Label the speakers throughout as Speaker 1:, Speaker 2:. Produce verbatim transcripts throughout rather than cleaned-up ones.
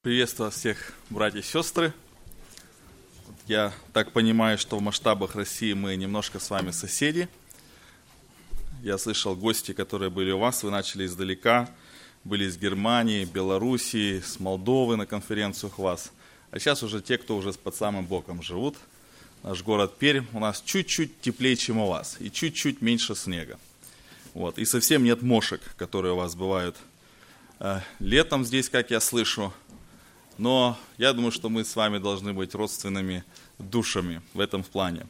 Speaker 1: Приветствую всех, братья и сестры. Я так понимаю, что в масштабах России мы немножко с вами соседи. Я слышал, гости, которые были у вас, вы начали издалека, были из Германии, Белоруссии, с Молдовы на конференциях у вас. А сейчас уже те, кто уже под самым боком живут. Наш город Пермь у нас чуть-чуть теплее, чем у вас, и чуть-чуть меньше снега. Вот. И совсем нет мошек, которые у вас бывают э, летом здесь, как я слышу. Но я думаю, что мы с вами должны быть родственными душами в этом плане.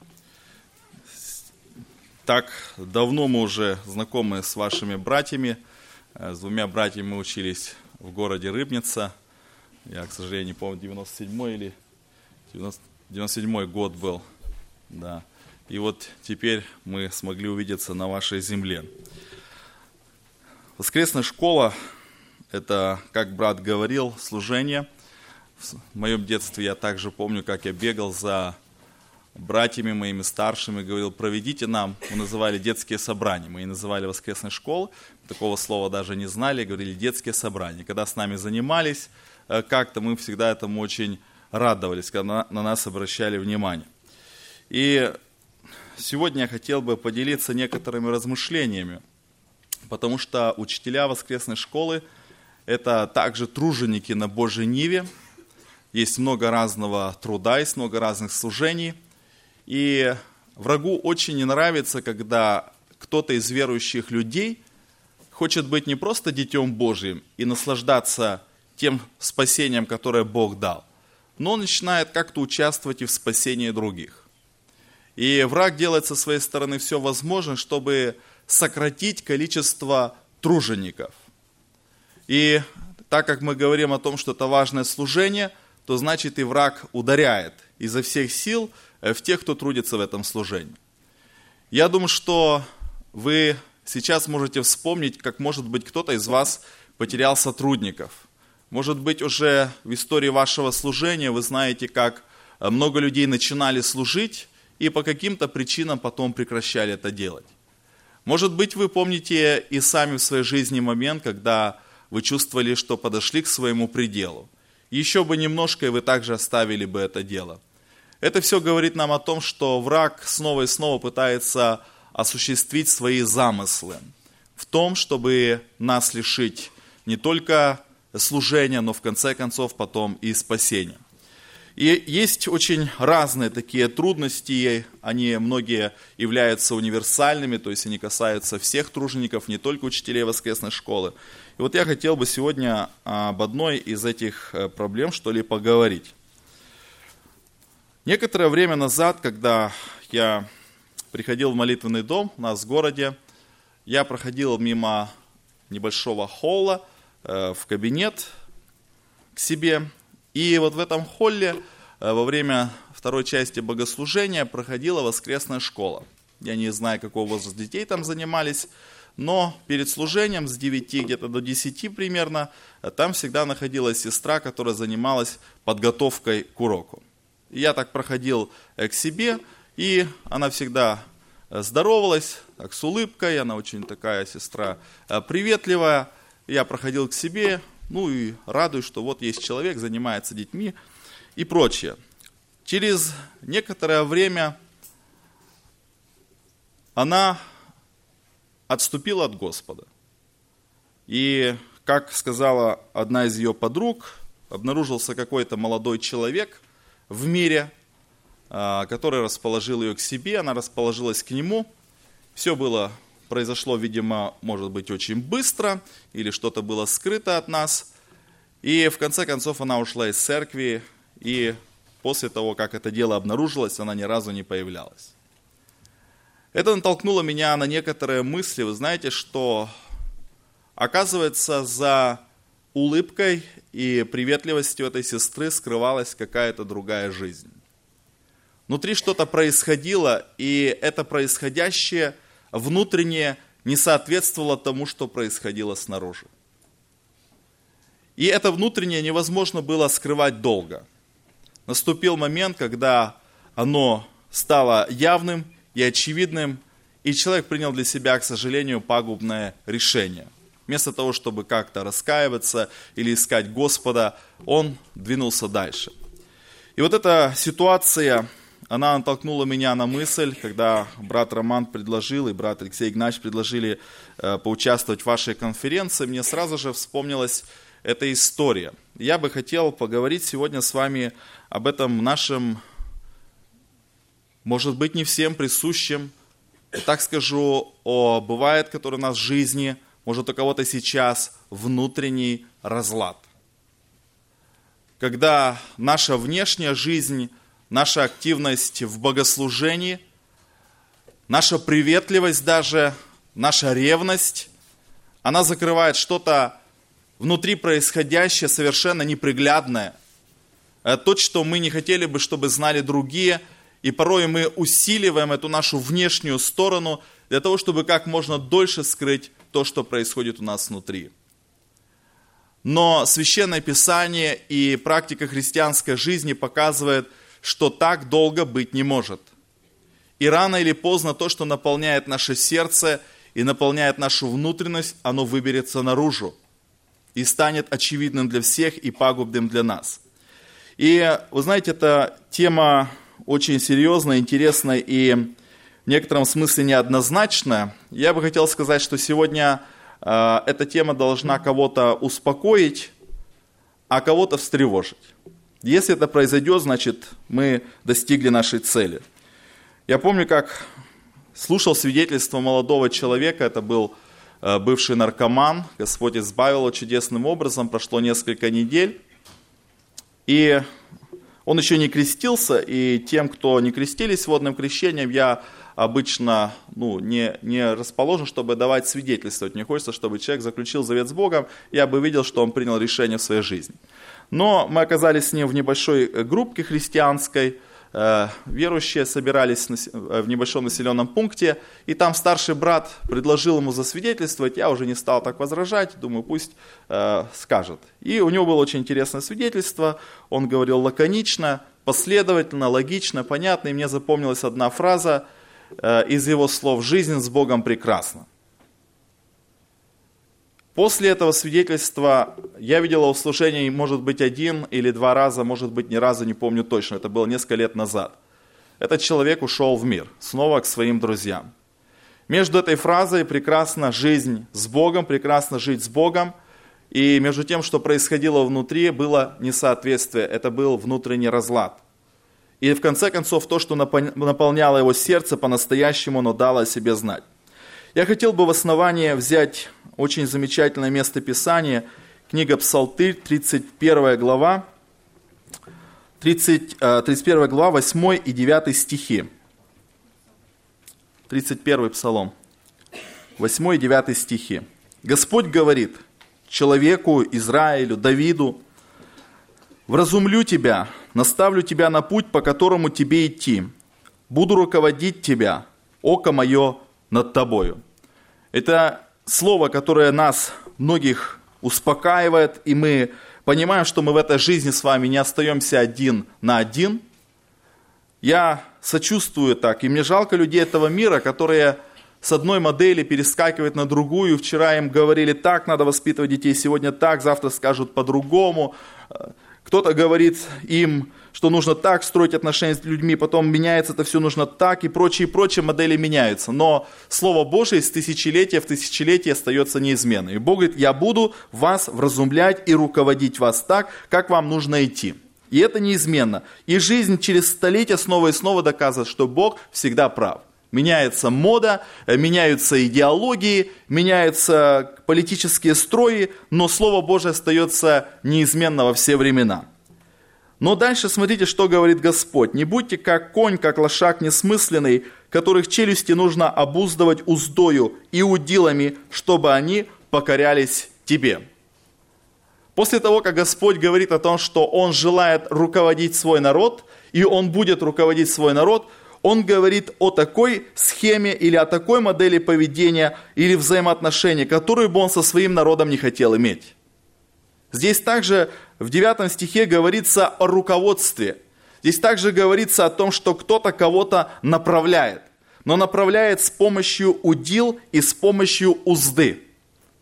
Speaker 1: Так давно мы уже знакомы с вашими братьями. С двумя братьями мы учились в городе Рыбница. Я, к сожалению, не помню, девяносто седьмой или девяносто седьмой год был. Да. И вот теперь мы смогли увидеться на вашей земле. Воскресная школа – это, как брат говорил, служение. В моем детстве я также помню, как я бегал за братьями моими старшими, говорил, проведите нам, мы называли детские собрания, мы и называли воскресной школы, такого слова даже не знали, говорили детские собрания. Когда с нами занимались как-то, мы всегда этому очень радовались, когда на нас обращали внимание. И сегодня я хотел бы поделиться некоторыми размышлениями, потому что учителя воскресной школы – это также труженики на Божьей ниве. Есть много разного труда, есть много разных служений. И врагу очень не нравится, когда кто-то из верующих людей хочет быть не просто детем Божьим и наслаждаться тем спасением, которое Бог дал, но он начинает как-то участвовать и в спасении других. И враг делает со своей стороны все возможное, чтобы сократить количество тружеников. И так как мы говорим о том, что это важное служение, то значит и враг ударяет изо всех сил в тех, кто трудится в этом служении. Я думаю, что вы сейчас можете вспомнить, как, может быть, кто-то из вас потерял сотрудников. Может быть, уже в истории вашего служения вы знаете, как много людей начинали служить и по каким-то причинам потом прекращали это делать. Может быть, вы помните и сами в своей жизни момент, когда вы чувствовали, что подошли к своему пределу. Еще бы немножко, и вы также оставили бы это дело. Это все говорит нам о том, что враг снова и снова пытается осуществить свои замыслы в том, чтобы нас лишить не только служения, но в конце концов потом и спасения. И есть очень разные такие трудности, они многие являются универсальными, то есть они касаются всех тружеников, не только учителей воскресной школы. И вот я хотел бы сегодня об одной из этих проблем, что ли, поговорить. Некоторое время назад, когда я приходил в молитвенный дом у нас в городе, я проходил мимо небольшого холла в кабинет к себе. И вот в этом холле во время второй части богослужения проходила воскресная школа. Я не знаю, какого возраста детей там занимались, но перед служением с девяти где-то до десяти примерно там всегда находилась сестра, которая занималась подготовкой к уроку. И я так проходил к себе, и она всегда здоровалась так, с улыбкой, она очень такая сестра приветливая. Я проходил к себе, ну и радуюсь, что вот есть человек, занимается детьми и прочее. Через некоторое время она отступила от Господа. И, как сказала одна из ее подруг, обнаружился какой-то молодой человек в мире, который расположил ее к себе, она расположилась к нему. Все было, произошло, видимо, может быть, очень быстро, или что-то было скрыто от нас. И в конце концов она ушла из церкви, и после того, как это дело обнаружилось, она ни разу не появлялась. Это натолкнуло меня на некоторые мысли. Вы знаете, что, оказывается, за улыбкой и приветливостью этой сестры скрывалась какая-то другая жизнь. Внутри что-то происходило, и это происходящее внутренне не соответствовало тому, что происходило снаружи. И это внутреннее невозможно было скрывать долго. Наступил момент, когда оно стало явным и очевидным, и человек принял для себя, к сожалению, пагубное решение. Вместо того, чтобы как-то раскаиваться или искать Господа, он двинулся дальше. И вот эта ситуация, она натолкнула меня на мысль, когда брат Роман предложил и брат Алексей Игнатьевич предложили э, поучаствовать в вашей конференции, мне сразу же вспомнилась эта история. Я бы хотел поговорить сегодня с вами об этом нашем, может быть, не всем присущем, так скажу, о, бывает, который у нас в жизни, может, у кого-то сейчас внутренний разлад. Когда наша внешняя жизнь, наша активность в богослужении, наша приветливость даже, наша ревность, она закрывает что-то внутри происходящее, совершенно неприглядное. То, что мы не хотели бы, чтобы знали другие, и порой мы усиливаем эту нашу внешнюю сторону для того, чтобы как можно дольше скрыть то, что происходит у нас внутри. Но Священное Писание и практика христианской жизни показывает, что так долго быть не может. И рано или поздно то, что наполняет наше сердце и наполняет нашу внутренность, оно выберется наружу и станет очевидным для всех и пагубным для нас. И вы знаете, эта тема очень серьезная, интересная и в некотором смысле неоднозначная. Я бы хотел сказать, что сегодня э, эта тема должна кого-то успокоить, а кого-то встревожить. Если это произойдет, значит, мы достигли нашей цели. Я помню, как слушал свидетельство молодого человека, это был э, бывший наркоман, Господь избавил его чудесным образом, прошло несколько недель, и он еще не крестился, и тем, кто не крестились водным крещением, я обычно ну, не, не расположен, чтобы давать свидетельствовать. Мне хочется, чтобы человек заключил завет с Богом, я бы видел, что он принял решение в своей жизни. Но мы оказались с ним в небольшой группке христианской, э, верующие собирались в небольшом населенном пункте, и там старший брат предложил ему засвидетельствовать, я уже не стал так возражать, думаю, пусть э, скажет. И у него было очень интересное свидетельство, он говорил лаконично, последовательно, логично, понятно, и мне запомнилась одна фраза э, из его слов: «Жизнь с Богом прекрасна». После этого свидетельства я видел его в служении, может быть, один или два раза, может быть, ни разу, не помню точно, это было несколько лет назад. Этот человек ушел в мир, снова к своим друзьям. Между этой фразой «прекрасна жизнь с Богом», «прекрасно жить с Богом», и между тем, что происходило внутри, было несоответствие, это был внутренний разлад. И в конце концов, то, что наполняло его сердце по-настоящему, оно дало о себе знать. Я хотел бы в основании взять очень замечательное место Писания, книга Псалтырь, тридцать первая глава, тридцать, тридцать первая глава, восьмой и девятый стихи. тридцать первый Псалом, восьмой и девятый стихи. Господь говорит человеку, Израилю, Давиду: «Вразумлю тебя, наставлю тебя на путь, по которому тебе идти. Буду руководить тебя, око мое над тобою». Это слово, которое нас, многих, успокаивает, и мы понимаем, что мы в этой жизни с вами не остаемся один на один. Я сочувствую так, и мне жалко людей этого мира, которые с одной модели перескакивают на другую. Вчера им говорили так, надо воспитывать детей, сегодня так, завтра скажут по-другому. Кто-то говорит им, что нужно так строить отношения с людьми, потом меняется это все, нужно так, и прочие, прочие модели меняются. Но Слово Божие из тысячелетия в тысячелетие остается неизменным. И Бог говорит: «Я буду вас вразумлять и руководить вас так, как вам нужно идти». И это неизменно. И жизнь через столетия снова и снова доказывает, что Бог всегда прав. Меняется мода, меняются идеологии, меняются политические строи, но Слово Божие остается неизменно во все времена. Но дальше смотрите, что говорит Господь. «Не будьте как конь, как лошак несмысленный, которых челюсти нужно обуздывать уздою и удилами, чтобы они покорялись тебе». После того, как Господь говорит о том, что Он желает руководить свой народ, и Он будет руководить свой народ, Он говорит о такой схеме или о такой модели поведения или взаимоотношений, которую бы Он со своим народом не хотел иметь. Здесь также в девятом стихе говорится о руководстве. Здесь также говорится о том, что кто-то кого-то направляет, но направляет с помощью удил и с помощью узды.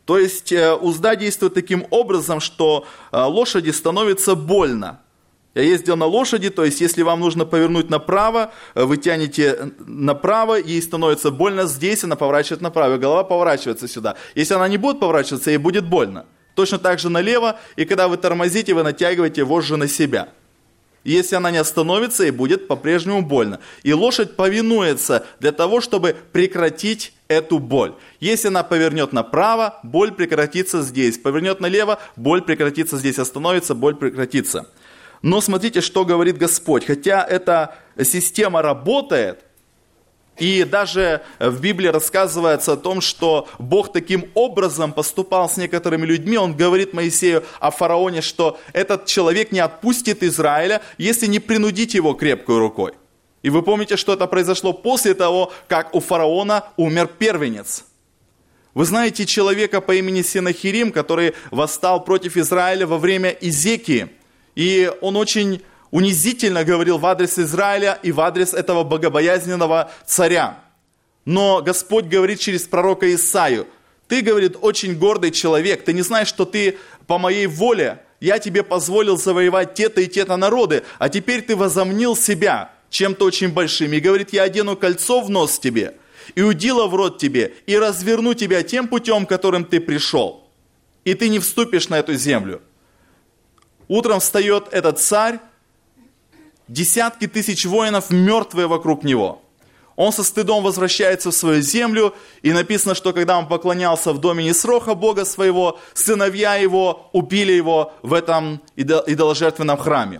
Speaker 1: То есть узда действует таким образом, что лошади становится больно. Я ездил на лошади, то есть если вам нужно повернуть направо, вы тянете направо, ей становится больно здесь, она поворачивает направо, и голова поворачивается сюда. Если она не будет поворачиваться, ей будет больно. Точно так же налево, и когда вы тормозите, вы натягиваете вожжи на себя. И если она не остановится, ей будет по-прежнему больно. И лошадь повинуется для того, чтобы прекратить эту боль. Если она повернет направо, боль прекратится здесь. Повернет налево, боль прекратится здесь. Остановится, боль прекратится. Но смотрите, что говорит Господь. Хотя эта система работает, и даже в Библии рассказывается о том, что Бог таким образом поступал с некоторыми людьми. Он говорит Моисею о фараоне, что этот человек не отпустит Израиля, если не принудить его крепкой рукой. И вы помните, что это произошло после того, как у фараона умер первенец. Вы знаете человека по имени Сенахирим, который восстал против Израиля во время Изекии. И он очень унизительно говорил в адрес Израиля и в адрес этого богобоязненного царя. Но Господь говорит через пророка Исаию: ты, говорит, очень гордый человек, ты не знаешь, что ты по моей воле, я тебе позволил завоевать те-то и те-то народы, а теперь ты возомнил себя чем-то очень большим. И говорит, я одену кольцо в нос тебе, и удила в рот тебе, и разверну тебя тем путем, которым ты пришел, и ты не вступишь на эту землю. Утром встает этот царь, десятки тысяч воинов мертвые вокруг него. Он со стыдом возвращается в свою землю, и написано, что когда он поклонялся в доме Нисроха, бога своего, сыновья его убили его в этом идоложертвенном храме.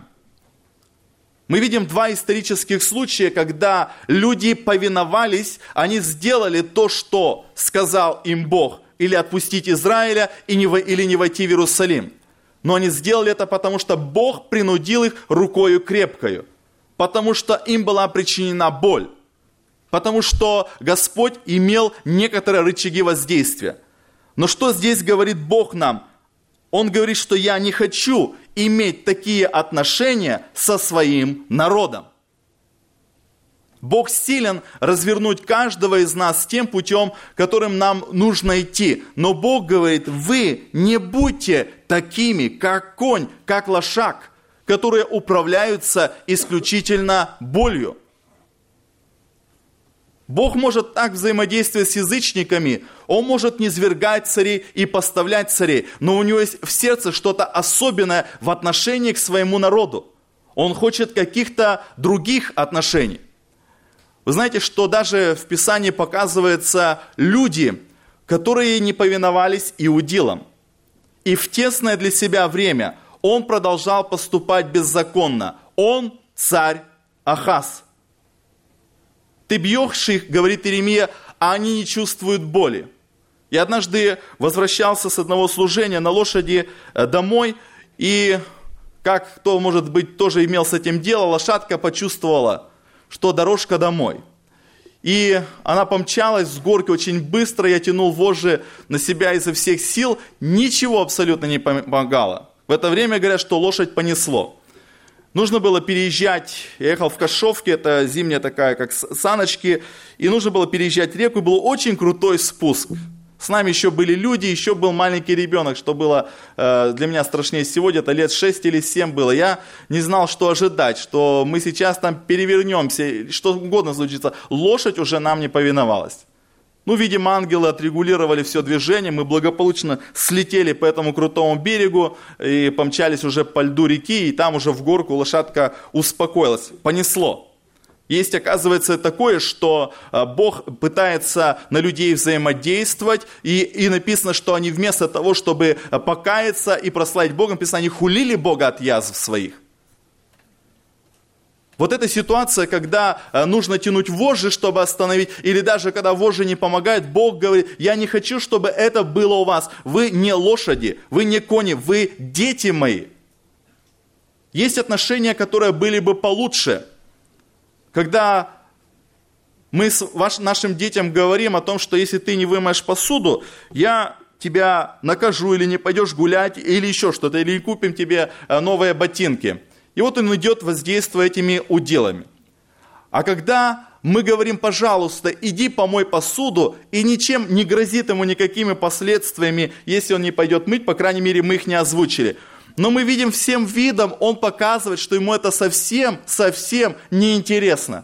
Speaker 1: Мы видим два исторических случая, когда люди повиновались, они сделали то, что сказал им Бог, или отпустить Израиля, или не войти в Иерусалим. Но они сделали это, потому что Бог принудил их рукою крепкою, потому что им была причинена боль, потому что Господь имел некоторые рычаги воздействия. Но что здесь говорит Бог нам? Он говорит, что я не хочу иметь такие отношения со своим народом. Бог силен развернуть каждого из нас тем путем, которым нам нужно идти. Но Бог говорит, вы не будьте такими, как конь, как лошак, которые управляются исключительно болью. Бог может так взаимодействовать с язычниками, Он может низвергать царей и поставлять царей, но у Него есть в сердце что-то особенное в отношении к своему народу. Он хочет каких-то других отношений. Вы знаете, что даже в Писании показываются люди, которые не повиновались иудилам. И в тесное для себя время он продолжал поступать беззаконно. Он царь Ахаз. Ты бьешь их, говорит Иеремия, а они не чувствуют боли. Я однажды возвращался с одного служения на лошади домой, и, как кто, может быть, тоже имел с этим дело, лошадка почувствовала, что дорожка домой. И она помчалась с горки очень быстро, я тянул вожжи на себя изо всех сил, ничего абсолютно не помогало. В это время говорят, что лошадь понесло. Нужно было переезжать, я ехал в Кашовке, это зимняя такая, как саночки, и нужно было переезжать реку, и был очень крутой спуск. С нами еще были люди, еще был маленький ребенок, что было э, для меня страшнее всего, где-то лет шесть или семь было. Я не знал, что ожидать, что мы сейчас там перевернемся, что угодно случится. Лошадь уже нам не повиновалась. Ну, видимо, ангелы отрегулировали все движение, мы благополучно слетели по этому крутому берегу и помчались уже по льду реки, и там уже в горку лошадка успокоилась, понесло. Есть, оказывается, такое, что Бог пытается на людей взаимодействовать, и, и написано, что они вместо того, чтобы покаяться и прославить Бога, написано, они хулили Бога от язв своих. Вот эта ситуация, когда нужно тянуть вожжи, чтобы остановить, или даже когда вожжи не помогают, Бог говорит, я не хочу, чтобы это было у вас. Вы не лошади, вы не кони, вы дети мои. Есть отношения, которые были бы получше. Когда мы с ваш, нашим детям говорим о том, что если ты не вымоешь посуду, я тебя накажу, или не пойдешь гулять, или еще что-то, или купим тебе новые ботинки. И вот он идет, воздействуя этими уделами. А когда мы говорим, пожалуйста, иди помой посуду, и ничем не грозит ему никакими последствиями, если он не пойдет мыть, по крайней мере, мы их не озвучили. Но мы видим всем видом, он показывает, что ему это совсем, совсем неинтересно.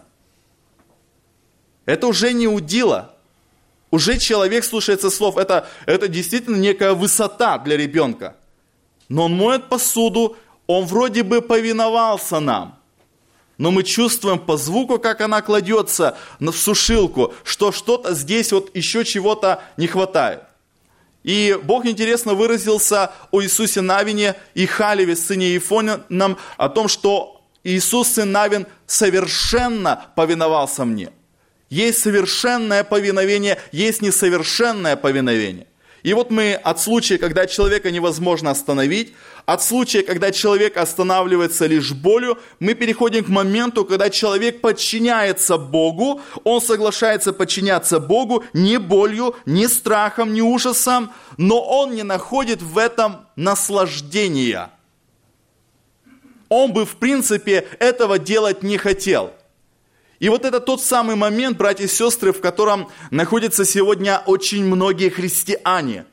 Speaker 1: Это уже не удила. Уже человек слушается слов. Это, это действительно некая высота для ребенка. Но он моет посуду, он вроде бы повиновался нам. Но мы чувствуем по звуку, как она кладется в сушилку, что что-то здесь вот еще чего-то не хватает. И Бог интересно выразился о Иисусе Навине и Халеве, сыне Ифонином, о том, что Иисус, сын Навин, совершенно повиновался мне. Есть совершенное повиновение, есть несовершенное повиновение. И вот мы от случая, когда человека невозможно остановить, от случая, когда человек останавливается лишь болью, мы переходим к моменту, когда человек подчиняется Богу, он соглашается подчиняться Богу не болью, не страхом, не ужасом, но он не находит в этом наслаждения. Он бы, в принципе, этого делать не хотел. И вот это тот самый момент, братья и сестры, в котором находятся сегодня очень многие христиане.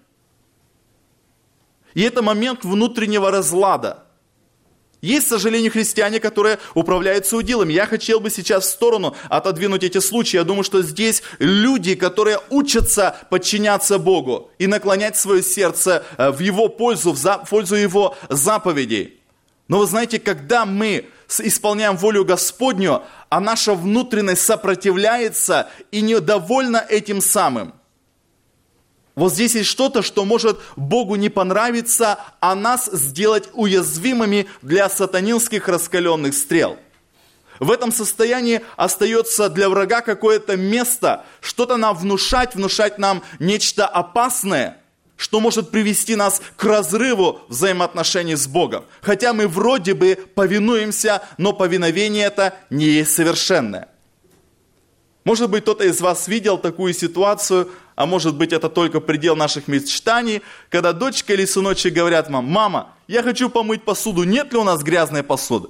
Speaker 1: И это момент внутреннего разлада. Есть, к сожалению, христиане, которые управляются удилами. Я хотел бы сейчас в сторону отодвинуть эти случаи. Я думаю, что здесь люди, которые учатся подчиняться Богу и наклонять свое сердце в Его пользу, в пользу Его заповедей. Но вы знаете, когда мы исполняем волю Господню, а наша внутренность сопротивляется и недовольна этим самым. Вот здесь есть что-то, что может Богу не понравиться, а нас сделать уязвимыми для сатанинских раскаленных стрел. В этом состоянии остается для врага какое-то место, что-то нам внушать, внушать нам нечто опасное, что может привести нас к разрыву взаимоотношений с Богом. Хотя мы вроде бы повинуемся, но повиновение это не есть совершенное. Может быть, кто-то из вас видел такую ситуацию, а может быть, это только предел наших мечтаний, когда дочка или сыночек говорят вам: «Мама, я хочу помыть посуду, нет ли у нас грязной посуды?»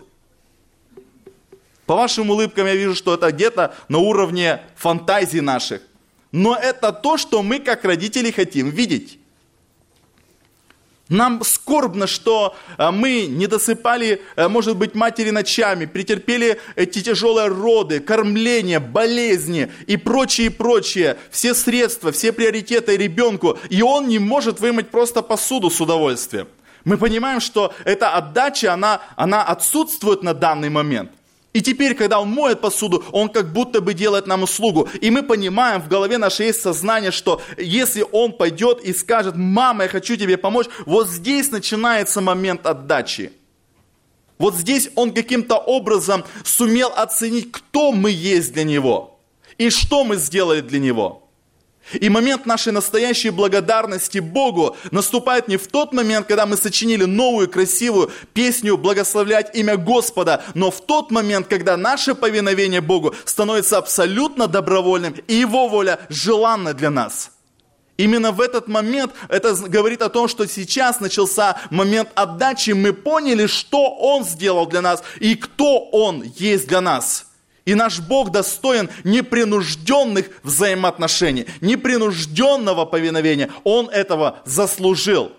Speaker 1: По вашим улыбкам я вижу, что это где-то на уровне фантазий наших. Но это то, что мы, как родители, хотим видеть. Нам скорбно, что мы не досыпали, может быть, матери ночами, претерпели эти тяжелые роды, кормление, болезни и прочее, прочее. Все средства, все приоритеты ребенку. И он не может вымыть просто посуду с удовольствием. Мы понимаем, что эта отдача, она, она отсутствует на данный момент. И теперь, когда он моет посуду, он как будто бы делает нам услугу. И мы понимаем, в голове нашей есть сознание, что если он пойдет и скажет: «Мама, я хочу тебе помочь», вот здесь начинается момент отдачи. Вот здесь он каким-то образом сумел оценить, кто мы есть для него и что мы сделали для него. И момент нашей настоящей благодарности Богу наступает не в тот момент, когда мы сочинили новую красивую песню «Благословлять имя Господа», но в тот момент, когда наше повиновение Богу становится абсолютно добровольным, и Его воля желанна для нас. Именно в этот момент это говорит о том, что сейчас начался момент отдачи, мы поняли, что Он сделал для нас и кто Он есть для нас. И наш Бог достоин непринужденных взаимоотношений, непринужденного повиновения. Он этого заслужил.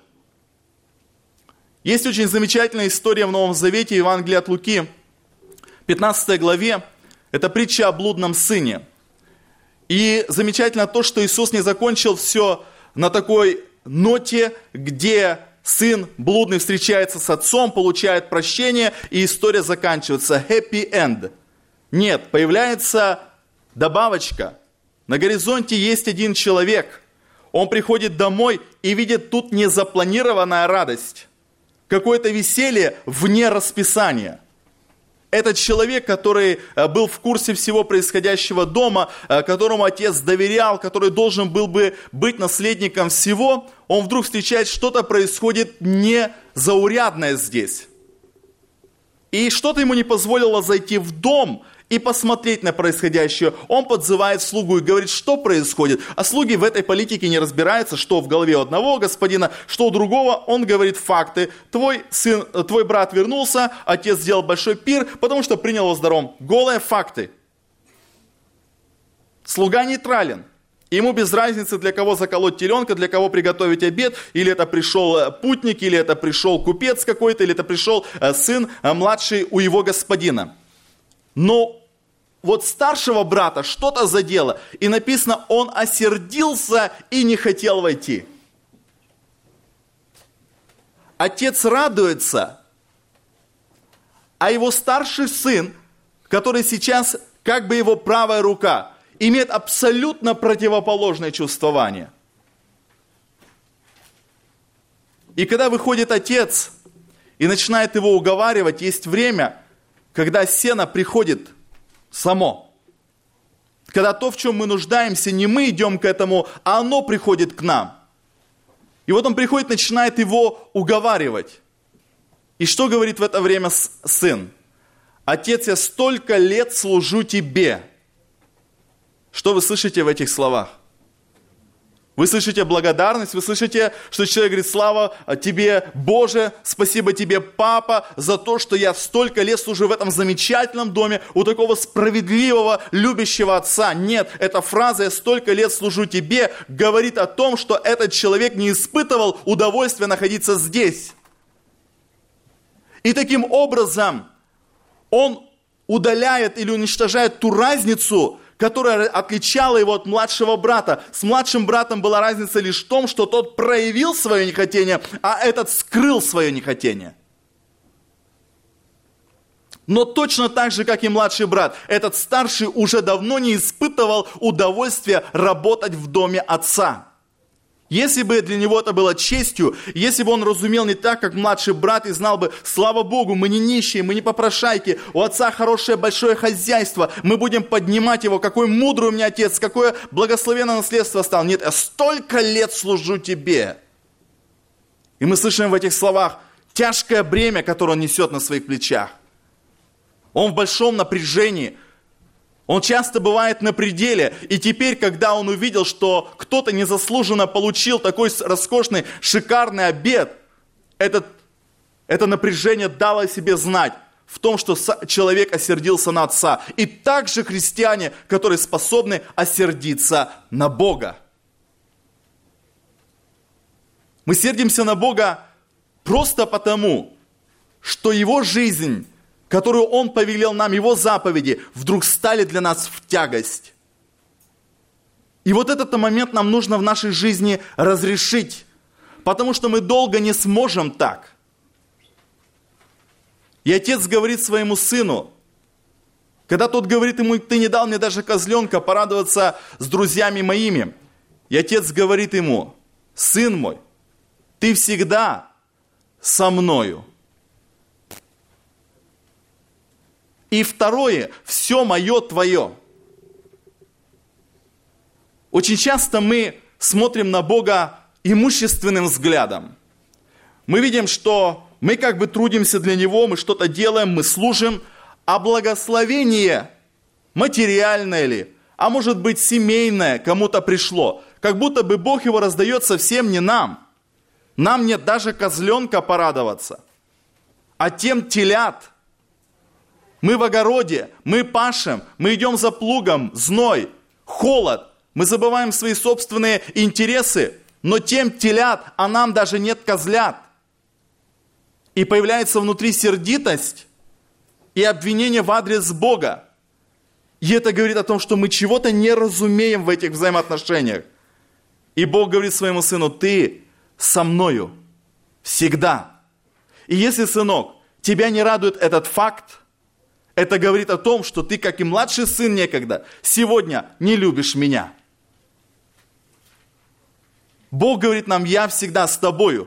Speaker 1: Есть очень замечательная история в Новом Завете, Евангелие от Луки, пятнадцатой главе. Это притча о блудном сыне. И замечательно то, что Иисус не закончил все на такой ноте, где сын блудный встречается с отцом, получает прощение, и история заканчивается. Happy end. Нет, появляется добавочка. На горизонте есть один человек. Он приходит домой и видит тут незапланированная радость. Какое-то веселье вне расписания. Этот человек, который был в курсе всего происходящего дома, которому отец доверял, который должен был бы быть наследником всего, он вдруг встречает, что-то происходит незаурядное здесь. И что-то ему не позволило зайти в дом и посмотреть на происходящее. Он подзывает слугу и говорит, что происходит. А слуги в этой политике не разбираются, что в голове у одного господина, что у другого. Он говорит факты. Твой сын, твой брат вернулся, отец сделал большой пир, потому что принял его здоровым. Голые факты. слуга нейтрален. Ему без разницы, для кого заколоть теленка, для кого приготовить обед, или это пришел путник, или это пришел купец какой-то, или это пришел сын младший у его господина. Но вот старшего брата что-то задело, и написано, он осердился и не хотел войти. Отец радуется, а его старший сын, который сейчас как бы его правая рука, имеет абсолютно противоположное чувствование. И когда выходит отец и начинает его уговаривать, есть время, когда сено приходит само. Когда то, в чем мы нуждаемся, не мы идем к этому, а оно приходит к нам. И вот он приходит, начинает его уговаривать. И что говорит в это время сын? Отец, я столько лет служу тебе. Что вы слышите в этих словах? Вы слышите благодарность, вы слышите, что человек говорит, слава тебе, Боже, спасибо тебе, папа, за то, что я столько лет служу в этом замечательном доме, у такого справедливого, любящего отца. Нет, эта фраза «я столько лет служу тебе» говорит о том, что этот человек не испытывал удовольствия находиться здесь. И таким образом он удаляет или уничтожает ту разницу, которая отличала его от младшего брата. С младшим братом была разница лишь в том, что тот проявил свое нехотение, а этот скрыл свое нехотение. Но точно так же, как и младший брат, этот старший уже давно не испытывал удовольствия работать в доме отца. Если бы для него это было честью, если бы он разумел не так, как младший брат, и знал бы, слава Богу, мы не нищие, мы не попрошайки, у отца хорошее большое хозяйство, мы будем поднимать его, какой мудрый у меня отец, какое благословенное наследство стал. Нет, я столько лет служу тебе. И мы слышим в этих словах тяжкое бремя, которое он несет на своих плечах. Он в большом напряжении. Он часто бывает на пределе, и теперь, когда он увидел, что кто-то незаслуженно получил такой роскошный, шикарный обед, этот, это напряжение дало о себе знать в том, что человек осердился на отца. И также христиане, которые способны осердиться на Бога. Мы сердимся на Бога просто потому, что Его жизнь, которую Он повелел нам, Его заповеди, вдруг стали для нас в тягость. И вот этот момент нам нужно в нашей жизни разрешить, потому что мы долго не сможем так. И отец говорит своему сыну, когда тот говорит ему, ты не дал мне даже козленка порадоваться с друзьями моими. И отец говорит ему, сын мой, ты всегда со мною. И второе, все мое твое. Очень часто мы смотрим на Бога имущественным взглядом. Мы видим, что мы как бы трудимся для Него, мы что-то делаем, мы служим, а благословение материальное ли, а может быть семейное кому-то пришло, как будто бы Бог его раздает совсем не нам. Нам нет даже козленка порадоваться, а тем телят. Мы в огороде, мы пашем, мы идем за плугом, зной, холод. Мы забываем свои собственные интересы, но тем телят, а нам даже нет козлят. И появляется внутри сердитость и обвинение в адрес Бога. И это говорит о том, что мы чего-то не разумеем в этих взаимоотношениях. И Бог говорит своему сыну, ты со мною всегда. И если, сынок, тебя не радует этот факт, это говорит о том, что ты, как и младший сын некогда, сегодня не любишь меня. Бог говорит нам, я всегда с тобою.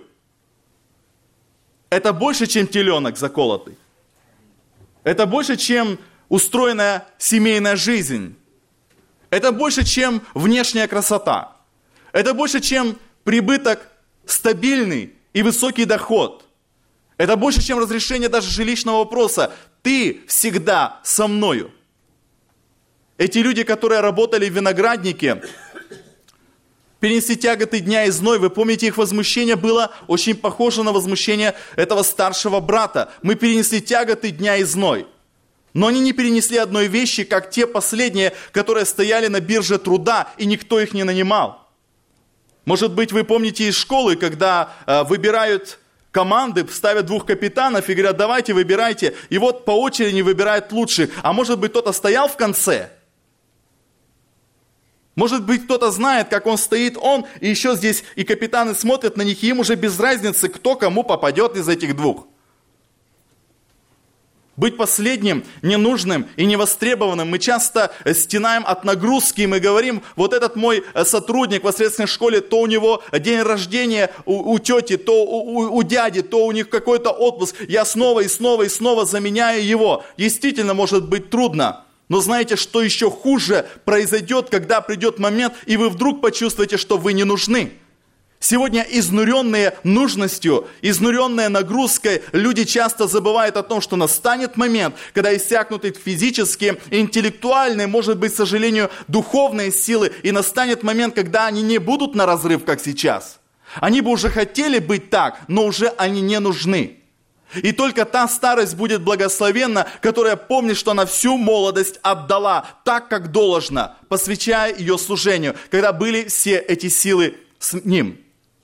Speaker 1: Это больше, чем теленок заколотый. Это больше, чем устроенная семейная жизнь. Это больше, чем внешняя красота. Это больше, чем прибыток стабильный и высокий доход. Это больше, чем разрешение даже жилищного вопроса. Ты всегда со мною. Эти люди, которые работали в винограднике, перенесли тяготы дня и зной. Вы помните, их возмущение было очень похоже на возмущение этого старшего брата. Мы перенесли тяготы дня и зной. Но они не перенесли одной вещи, как те последние, которые стояли на бирже труда, и никто их не нанимал. Может быть, вы помните из школы, когда э, выбирают команды, ставят двух капитанов и говорят, давайте выбирайте. И вот по очереди выбирают лучших. А может быть, кто-то стоял в конце? Может быть, кто-то знает, как он стоит, он, и еще здесь и капитаны смотрят на них, и им уже без разницы, кто кому попадет из этих двух. Быть последним, ненужным и невостребованным. Мы часто стенаем от нагрузки, и мы говорим, вот этот мой сотрудник в воскресной школе, то у него день рождения у, у тети, то у, у, у дяди, то у них какой-то отпуск. Я снова и снова и снова заменяю его. Действительно, может быть трудно. Но знаете, что еще хуже произойдет, когда придет момент, и вы вдруг почувствуете, что вы не нужны. Сегодня изнуренные нужностью, изнуренные нагрузкой, люди часто забывают о том, что настанет момент, когда иссякнут их физические, интеллектуальные, может быть, к сожалению, духовные силы, и настанет момент, когда они не будут на разрыв, как сейчас. Они бы уже хотели быть так, но уже они не нужны. И только та старость будет благословенна, которая помнит, что она всю молодость отдала так, как должно, посвящая ее служению, когда были все эти силы с ним.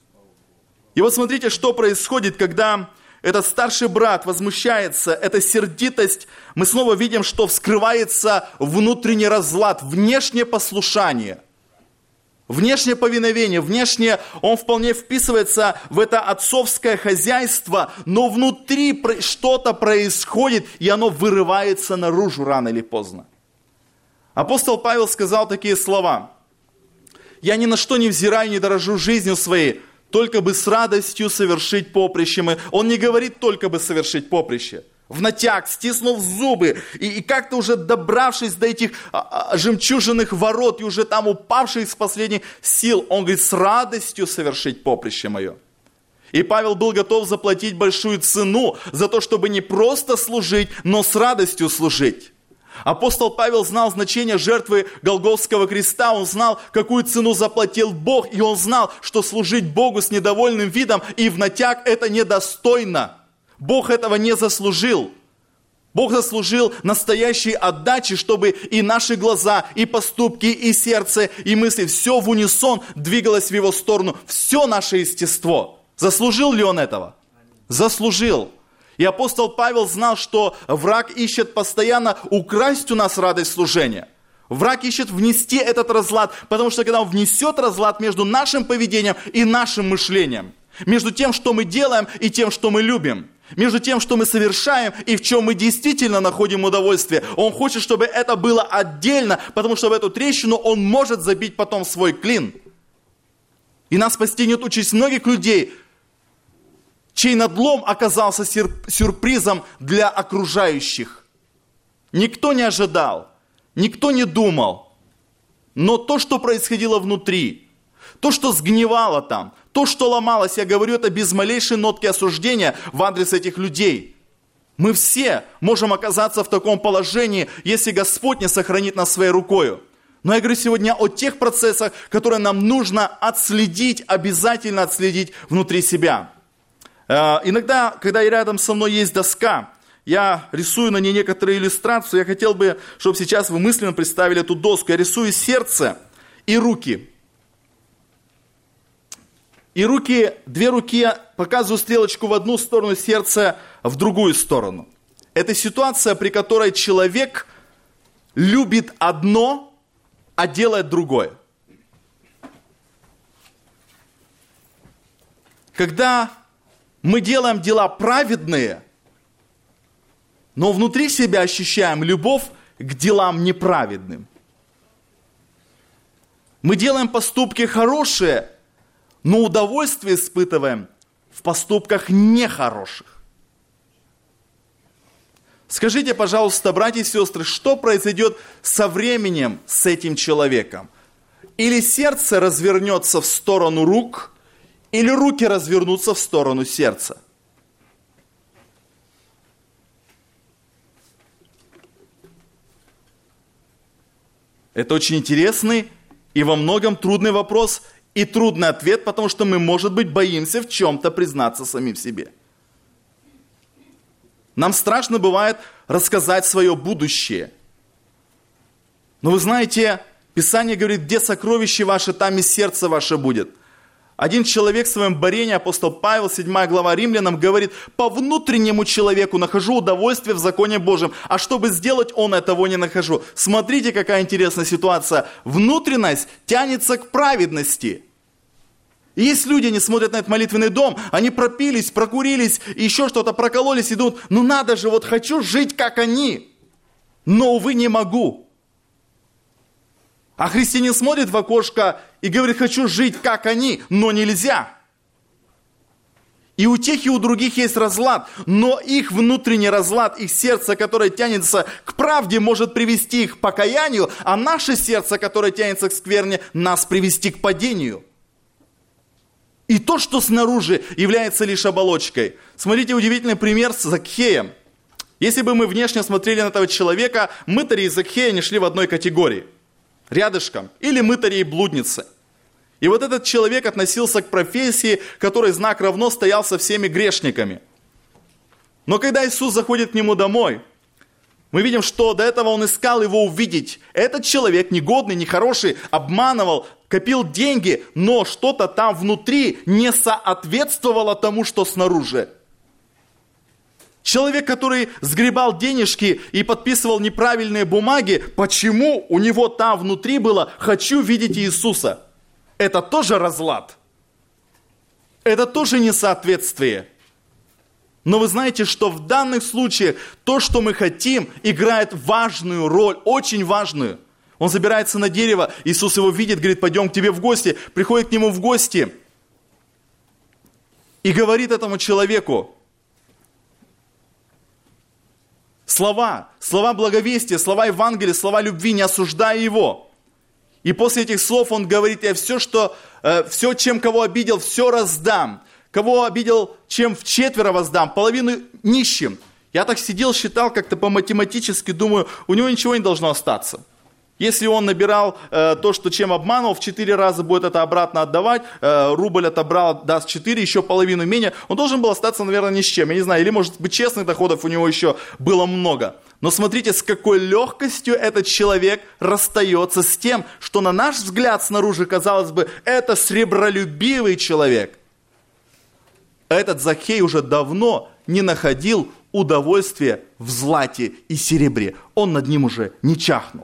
Speaker 1: И вот смотрите, что происходит, когда этот старший брат возмущается, эта сердитость, мы снова видим, что вскрывается внутренний разлад, внешнее послушание, внешнее повиновение, внешне он вполне вписывается в это отцовское хозяйство, но внутри что-то происходит, и оно вырывается наружу рано или поздно. Апостол Павел сказал такие слова: «Я ни на что не взираю, не дорожу жизнью своей, только бы с радостью совершить поприще». Он не говорит только бы совершить поприще. В натяг, стиснув зубы, и, и как-то уже добравшись до этих а, а, жемчужных ворот, и уже там упавших с последних сил, он говорит, с радостью совершить поприще мое. И Павел был готов заплатить большую цену за то, чтобы не просто служить, но с радостью служить. Апостол Павел знал значение жертвы Голгофского креста, он знал, какую цену заплатил Бог, и он знал, что служить Богу с недовольным видом и в натяг это недостойно. Бог этого не заслужил. Бог заслужил настоящей отдачи, чтобы и наши глаза, и поступки, и сердце, и мысли, все в унисон двигалось в Его сторону, все наше естество. Заслужил ли Он этого? Заслужил. И апостол Павел знал, что враг ищет постоянно украсть у нас радость служения. Враг ищет внести этот разлад, потому что когда он внесет разлад между нашим поведением и нашим мышлением, между тем, что мы делаем, и тем, что мы любим, между тем, что мы совершаем, и в чем мы действительно находим удовольствие, он хочет, чтобы это было отдельно, потому что в эту трещину он может забить потом свой клин. И нас постигнет участь многих людей, чей надлом оказался сюрпризом для окружающих. Никто не ожидал, никто не думал. Но то, что происходило внутри, то, что сгнивало там, то, что ломалось, я говорю это без малейшей нотки осуждения в адрес этих людей. Мы все можем оказаться в таком положении, если Господь не сохранит нас своей рукою. Но я говорю сегодня о тех процессах, которые нам нужно отследить, обязательно отследить внутри себя. Иногда, когда рядом со мной есть доска, я рисую на ней некоторые иллюстрации. Я хотел бы, чтобы сейчас вы мысленно представили эту доску. Я рисую сердце и руки. И руки, две руки, показываю стрелочку в одну сторону, сердце в другую сторону. Это ситуация, при которой человек любит одно, а делает другое. Когда мы делаем дела праведные, но внутри себя ощущаем любовь к делам неправедным. Мы делаем поступки хорошие, но удовольствие испытываем в поступках нехороших. Скажите, пожалуйста, братья и сестры, что произойдет со временем с этим человеком? Или сердце развернется в сторону рук, или руки развернутся в сторону сердца? Это очень интересный и во многом трудный вопрос, и трудный ответ, потому что мы, может быть, боимся в чем-то признаться самим себе. Нам страшно бывает рассказать свое будущее. Но вы знаете, Писание говорит, где сокровище ваше, там и сердце ваше будет. Один человек в своем борении, апостол Павел, седьмая глава Римлянам, говорит, по внутреннему человеку нахожу удовольствие в законе Божьем, а чтобы сделать он этого не нахожу. Смотрите, какая интересная ситуация. Внутренность тянется к праведности. И есть люди, они смотрят на этот молитвенный дом, они пропились, прокурились, еще что-то прокололись, идут, ну надо же, вот хочу жить, как они, но, увы, не могу. А христианин смотрит в окошко и говорит, хочу жить, как они, но нельзя. И у тех, и у других есть разлад, но их внутренний разлад, их сердце, которое тянется к правде, может привести их к покаянию, а наше сердце, которое тянется к скверне, нас привести к падению. И то, что снаружи, является лишь оболочкой. Смотрите, удивительный пример с Закхеем. Если бы мы внешне смотрели на этого человека, мытари и Закхея не шли в одной категории. Рядышком. Или мытари и блудницы. И вот этот человек относился к профессии, которой знак равно стоял со всеми грешниками. Но когда Иисус заходит к нему домой, мы видим, что до этого он искал его увидеть. Этот человек негодный, нехороший, обманывал, копил деньги, но что-то там внутри не соответствовало тому, что снаружи. Человек, который сгребал денежки и подписывал неправильные бумаги, почему у него там внутри было «хочу видеть Иисуса»? Это тоже разлад. Это тоже несоответствие. Но вы знаете, что в данных случаях то, что мы хотим, играет важную роль, очень важную. Он забирается на дерево, Иисус его видит, говорит, пойдем к тебе в гости. Приходит к нему в гости и говорит этому человеку слова, слова благовестия, слова Евангелия, слова любви, не осуждая его. И после этих слов он говорит, я все, что, э, все, чем кого обидел, все раздам. Кого обидел, чем вчетверо воздам, половину нищим. Я так сидел, считал как-то по-математически, думаю, у него ничего не должно остаться. Если он набирал э, то, что чем обманывал, в четыре раза будет это обратно отдавать, э, рубль отобрал, даст четыре, еще половину менее, он должен был остаться, наверное, ни с чем. Я не знаю, или, может быть, честных доходов у него еще было много. Но смотрите, с какой легкостью этот человек расстается с тем, что на наш взгляд снаружи, казалось бы, это сребролюбивый человек. Этот Закхей уже давно не находил удовольствия в злате и серебре. Он над ним уже не чахнул.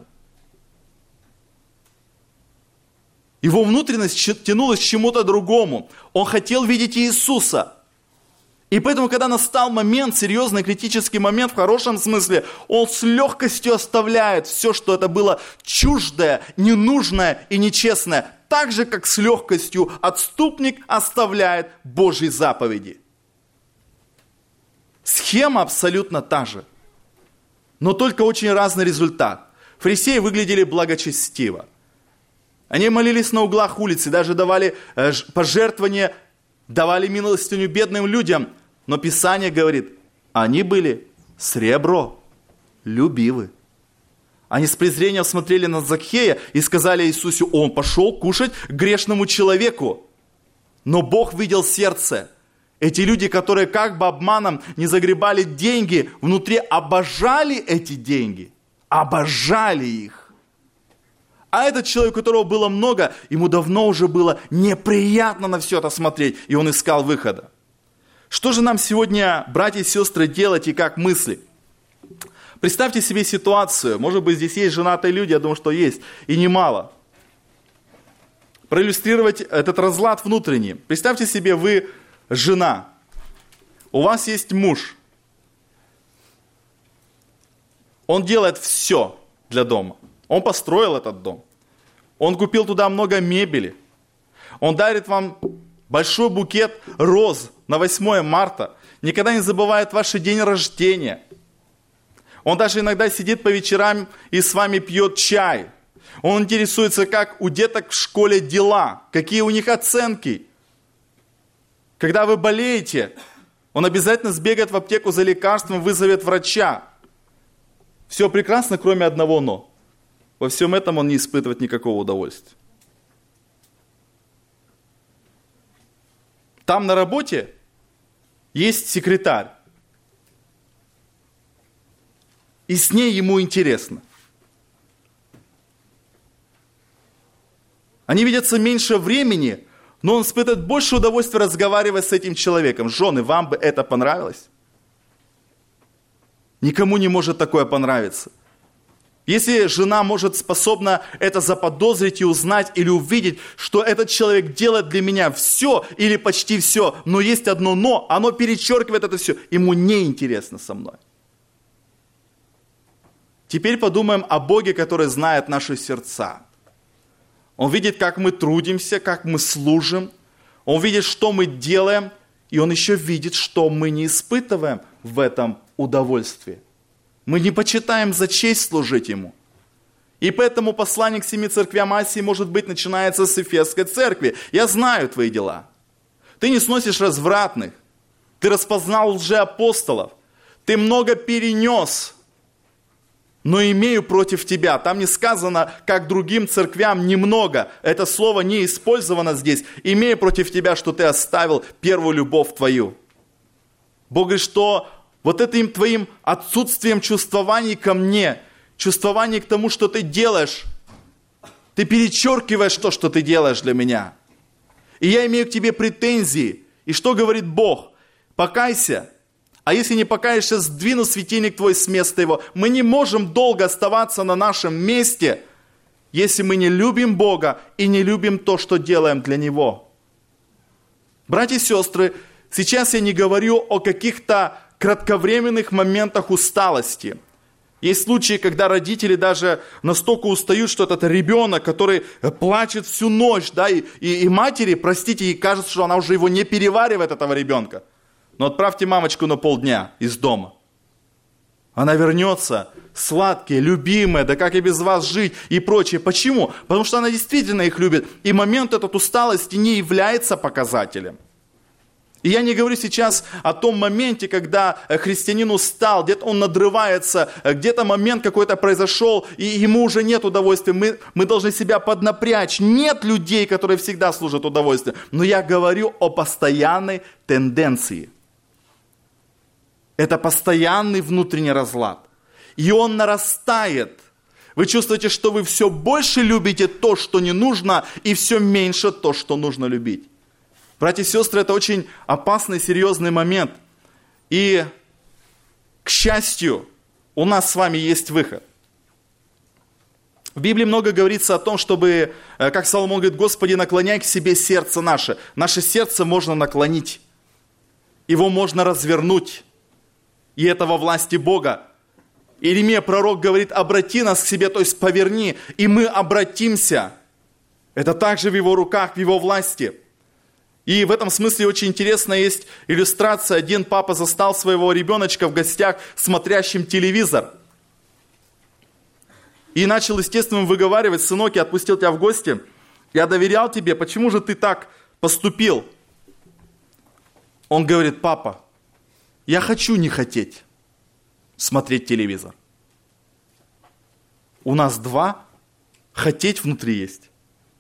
Speaker 1: Его внутренность тянулась к чему-то другому. Он хотел видеть Иисуса. И поэтому, когда настал момент, серьезный критический момент, в хорошем смысле, он с легкостью оставляет все, что это было чуждое, ненужное и нечестное. Так же, как с легкостью отступник оставляет Божьи заповеди. Схема абсолютно та же. Но только очень разный результат. Фарисеи выглядели благочестиво. Они молились на углах улицы, даже давали пожертвования, давали милостыню бедным людям. Но Писание говорит, они были сребролюбивы. Они с презрением смотрели на Закхея и сказали Иисусу, он пошел кушать к грешному человеку. Но Бог видел сердце. Эти люди, которые как бы обманом не загребали деньги, внутри обожали эти деньги. Обожали их. А этот человек, у которого было много, ему давно уже было неприятно на все это смотреть, и он искал выхода. Что же нам сегодня, братья и сестры, делать и как мыслить? Представьте себе ситуацию, может быть, здесь есть женатые люди, я думаю, что есть, и немало. Проиллюстрировать этот разлад внутренний. Представьте себе, вы жена, у вас есть муж. Он делает все для дома. Он построил этот дом. Он купил туда много мебели. Он дарит вам большой букет роз на восьмое марта. Никогда не забывает ваш день рождения. Он даже иногда сидит по вечерам и с вами пьет чай. Он интересуется, как у деток в школе дела, какие у них оценки. Когда вы болеете, он обязательно сбегает в аптеку за лекарством, вызовет врача. Все прекрасно, кроме одного «но». Во всем этом он не испытывает никакого удовольствия. Там на работе есть секретарь. и с ней ему интересно. Они видятся меньше времени, но он испытывает больше удовольствия, разговаривая с этим человеком. Жены, вам бы это понравилось? Никому не может такое понравиться. Если жена может способна это заподозрить и узнать или увидеть, что этот человек делает для меня все или почти все, но есть одно но, оно перечеркивает это все, ему неинтересно со мной. Теперь подумаем о Боге, который знает наши сердца. Он видит, как мы трудимся, как мы служим. Он видит, что мы делаем. И Он еще видит, что мы не испытываем в этом удовольствии. Мы не почитаем за честь служить Ему. И поэтому послание к семи церквям Асии, может быть, начинается с Эфесской церкви. Я знаю твои дела. Ты не сносишь развратных. Ты распознал лжеапостолов. Ты много перенес. Но имею против тебя. Там не сказано, как другим церквям, немного. Это слово не использовано здесь. Имею против тебя, что ты оставил первую любовь твою. Бог говорит, что вот этим твоим отсутствием чувствований ко мне, чувствований к тому, что ты делаешь, ты перечеркиваешь то, что ты делаешь для меня. И я имею к тебе претензии. И что говорит Бог? Покайся. А если не покаешься, сдвину светильник твой с места его. Мы не можем долго оставаться на нашем месте, если мы не любим Бога и не любим то, что делаем для Него. Братья и сестры, сейчас я не говорю о каких-то кратковременных моментах усталости. Есть случаи, когда родители даже настолько устают, что этот ребенок, который плачет всю ночь, да, и, и, и матери, простите, ей кажется, что она уже его не переваривает, этого ребенка. Но отправьте мамочку на полдня из дома. Она вернется, сладкая, любимая, да как и без вас жить и прочее. Почему? Потому что она действительно их любит. И момент этот усталости не является показателем. И я не говорю сейчас о том моменте, когда христианин устал, где-то он надрывается, где-то момент какой-то произошел, и ему уже нет удовольствия. Мы, мы должны себя поднапрячь. Нет людей, которые всегда служат удовольствием. Но я говорю о постоянной тенденции. Это постоянный внутренний разлад. И он нарастает. Вы чувствуете, что вы все больше любите то, что не нужно, и все меньше то, что нужно любить. Братья и сестры, это очень опасный, серьезный момент. И, к счастью, у нас с вами есть выход. В Библии много говорится о том, чтобы, как Соломон говорит, Господи, наклоняй к себе сердце наше. Наше сердце можно наклонить. Его можно развернуть. И это во власти Бога. Иеремия, пророк, говорит, обрати нас к себе, то есть поверни, и мы обратимся. Это также в его руках, в его власти. И в этом смысле очень интересная есть иллюстрация. Один папа застал своего ребеночка в гостях, смотрящим телевизор. И начал, естественно, выговаривать: сынок, я отпустил тебя в гости, я доверял тебе, почему же ты так поступил? Он говорит: папа, я хочу не хотеть смотреть телевизор. У нас два, хотеть внутри есть.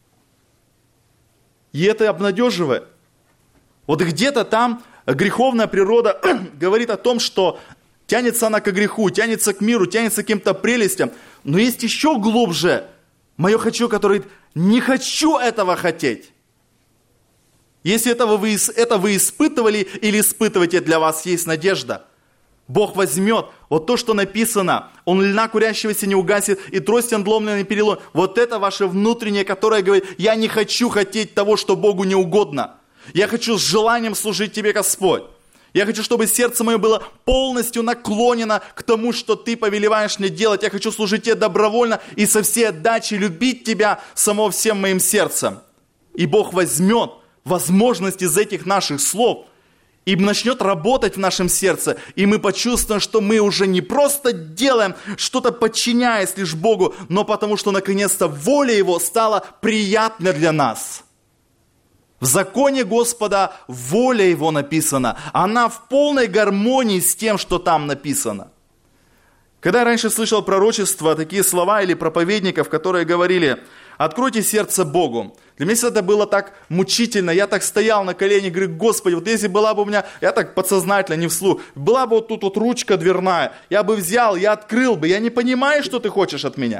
Speaker 1: И это обнадеживает. Вот где-то там греховная природа говорит о том, что тянется она к греху, тянется к миру, тянется к каким-то прелестям. Но есть еще глубже мое «хочу», которое говорит: не хочу этого хотеть. Если этого вы, это вы испытывали или испытываете, для вас есть надежда. Бог возьмет вот то, что написано: он льна курящегося не угасит, и трость надломленная не переломит. Вот это ваше внутреннее, которое говорит: я не хочу хотеть того, что Богу не угодно. Я хочу с желанием служить Тебе, Господь. Я хочу, чтобы сердце мое было полностью наклонено к тому, что Ты повелеваешь мне делать. Я хочу служить Тебе добровольно и со всей отдачей любить Тебя само всем моим сердцем. И Бог возьмет возможность из этих наших слов и начнет работать в нашем сердце. И мы почувствуем, что мы уже не просто делаем что-то, подчиняясь лишь Богу, но потому что наконец-то воля Его стала приятна для нас. В законе Господа воля Его написана. Она в полной гармонии с тем, что там написано. Когда я раньше слышал пророчества, такие слова или проповедников, которые говорили: Откройте сердце Богу. Для меня это было так мучительно. Я так стоял на коленях, говорю: Господи, вот если была бы у меня, я так подсознательно, не вслух, была бы вот тут вот ручка дверная, я бы взял, я открыл бы. Я не понимаю, что ты хочешь от меня.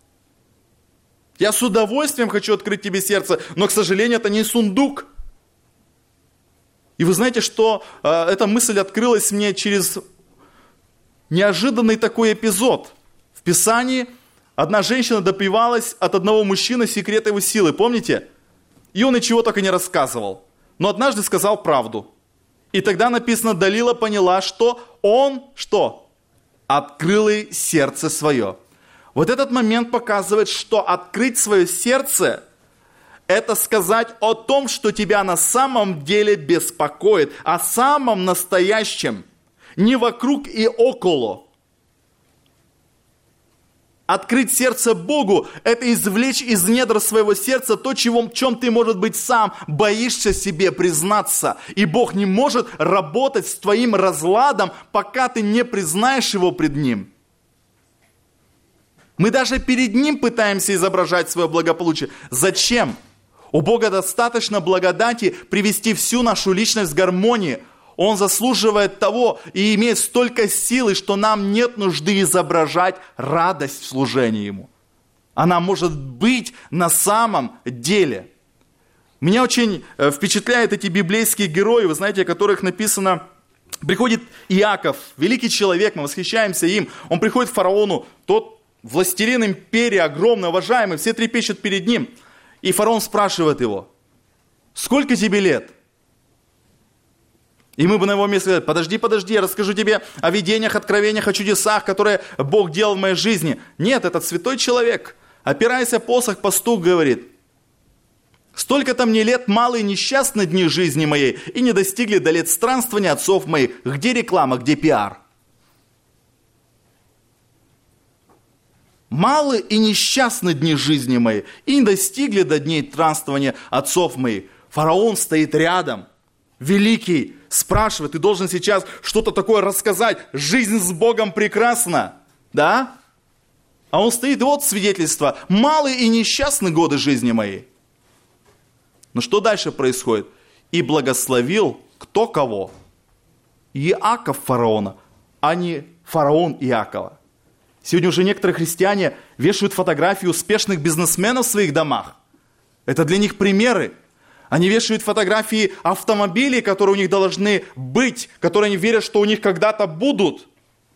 Speaker 1: Я с удовольствием хочу открыть тебе сердце, но, к сожалению, это не сундук. И вы знаете, что э, эта мысль открылась мне через неожиданный такой эпизод. В Писании одна женщина допивалась от одного мужчины секрет его силы, помните? И он ничего так и не рассказывал. Но однажды сказал правду. И тогда написано, Далила поняла, что он, что? Открыл ей сердце свое. Вот этот момент показывает, что открыть свое сердце – это сказать о том, что тебя на самом деле беспокоит, о самом настоящем, не вокруг и около. Открыть сердце Богу – это извлечь из недр своего сердца то, чего, в чем ты, может быть, сам боишься себе признаться. И Бог не может работать с твоим разладом, пока ты не признаешь его пред Ним. Мы даже перед Ним пытаемся изображать свое благополучие. Зачем? У Бога достаточно благодати привести всю нашу личность в гармонию. Он заслуживает того и имеет столько силы, что нам нет нужды изображать радость в служении Ему. Она может быть на самом деле. Меня очень впечатляют эти библейские герои, вы знаете, о которых написано, приходит Иаков, великий человек, мы восхищаемся им. Он приходит к фараону, тот властелин империи, огромный, уважаемый, все трепещут перед ним. И фараон спрашивает его: сколько тебе лет? И мы бы на его месте сказали: подожди, подожди, я расскажу тебе о видениях, откровениях, о чудесах, которые Бог делал в моей жизни. Нет, этот святой человек, опираясь о посох, пастух, говорит: столько-то мне лет, малые несчастны дни жизни моей, и не достигли до лет странствования отцов моих. Где реклама, где пиар? Малы и несчастны дни жизни моей, и не достигли до дней странствования отцов моих. Фараон стоит рядом, великий, спрашивает: ты должен сейчас что-то такое рассказать, жизнь с Богом прекрасна, да? А он стоит, и вот свидетельство: малые и несчастны годы жизни моей. Но что дальше происходит? И благословил кто кого? Иаков фараона, а не фараон Иакова. Сегодня уже некоторые христиане вешают фотографии успешных бизнесменов в своих домах. Это для них примеры. Они вешают фотографии автомобилей, которые у них должны быть, которые они верят, что у них когда-то будут.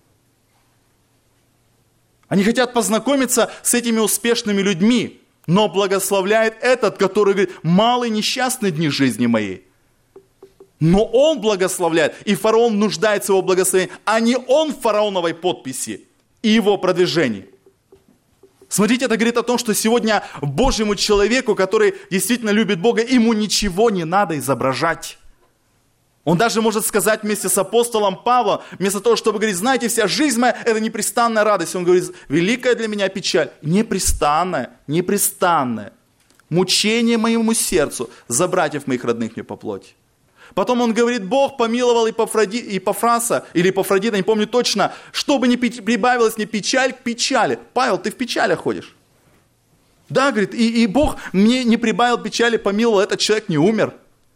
Speaker 1: Они хотят познакомиться с этими успешными людьми, но благословляет этот, который говорит: малые несчастные дни жизни моей. Но он благословляет, и фараон нуждается в его благословении, а не он в фараоновой подписи и его продвижении. Смотрите, это говорит о том, что сегодня Божьему человеку, который действительно любит Бога, ему ничего не надо изображать. Он даже может сказать вместе с апостолом Павлом, вместо того, чтобы говорить: знаете, вся жизнь моя – это непрестанная радость. Он говорит: великая для меня печаль, непрестанная, непрестанная, мучение моему сердцу за братьев моих родных мне по плоти. Потом он говорит: Бог помиловал Епафраса, или Епафродита, не помню точно, чтобы не прибавилась мне печаль к печали. Павел, ты в печалях ходишь. Да, говорит, и, и Бог мне не прибавил печали, помиловал, этот человек не умер.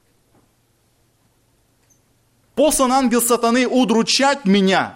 Speaker 1: Послан ангел сатаны удручать меня.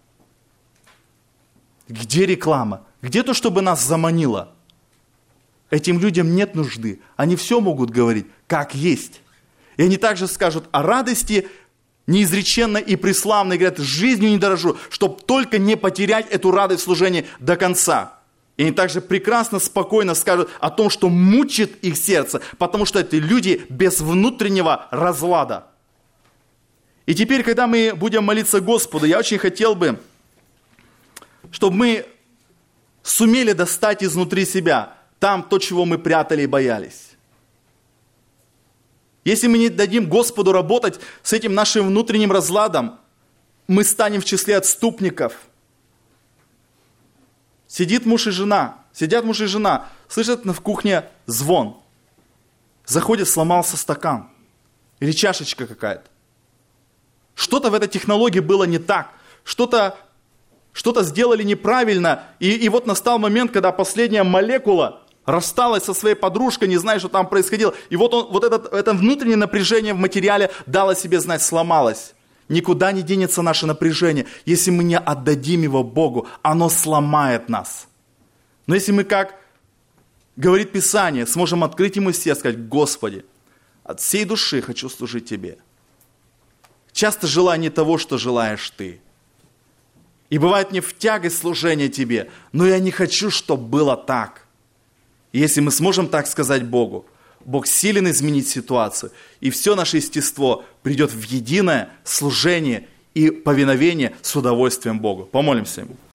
Speaker 1: Где реклама? Где то, чтобы нас заманило? Этим людям нет нужды. Они все могут говорить, как есть. И они также скажут о радости неизреченной и преславной. Говорят: жизнью не дорожу, чтобы только не потерять эту радость служения до конца. И они также прекрасно, спокойно скажут о том, что мучит их сердце, потому что это люди без внутреннего разлада. И теперь, когда мы будем молиться Господу, я очень хотел бы, чтобы мы сумели достать изнутри себя там то, чего мы прятали и боялись. Если мы не дадим Господу работать с этим нашим внутренним разладом, мы станем в числе отступников. Сидит муж и жена, сидят муж и жена, слышат в кухне звон. Заходит, сломался стакан или чашечка какая-то. Что-то в этой технологии было не так, что-то, что-то сделали неправильно, и, и вот настал момент, когда последняя молекула рассталась со своей подружкой, не знает, что там происходило. И вот, он, вот этот, это внутреннее напряжение в материале дало себе знать, сломалось. Никуда не денется наше напряжение. Если мы не отдадим его Богу, оно сломает нас. Но если мы, как говорит Писание, сможем открыть ему сердце и сказать: Господи, от всей души хочу служить Тебе. Часто желаю не того, что желаешь Ты. И бывает мне в тягость служения Тебе, но я не хочу, чтобы было так. И если мы сможем так сказать Богу, Бог силен изменить ситуацию, и все наше естество придет в единое служение и повиновение с удовольствием Богу. Помолимся Ему.